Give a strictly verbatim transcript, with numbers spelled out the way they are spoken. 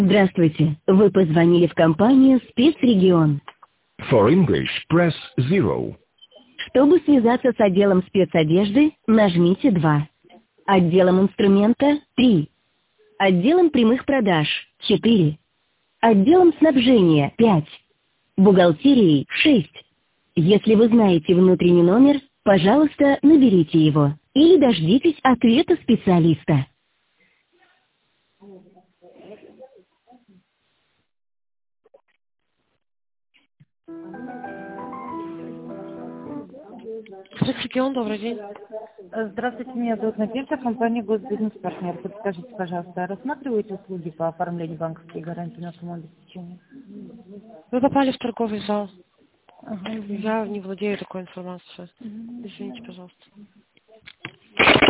Здравствуйте, вы позвонили в компанию «Спецрегион». For English, press zero. Чтобы связаться с отделом спецодежды, нажмите два. Отделом инструмента – три. Отделом прямых продаж – четыре. Отделом снабжения – пять. Бухгалтерией – шесть. Если вы знаете внутренний номер, пожалуйста, наберите его. Или дождитесь ответа специалиста. Спецрегион, добрый день. Здравствуйте, меня зовут Надежда, компания «Госбизнес-партнер». Подскажите, пожалуйста, рассматриваете услуги по оформлению банковской гарантии на самообеспечение? Вы попали в торговый зал. Ага. Я не владею такой информацией. Извините, пожалуйста.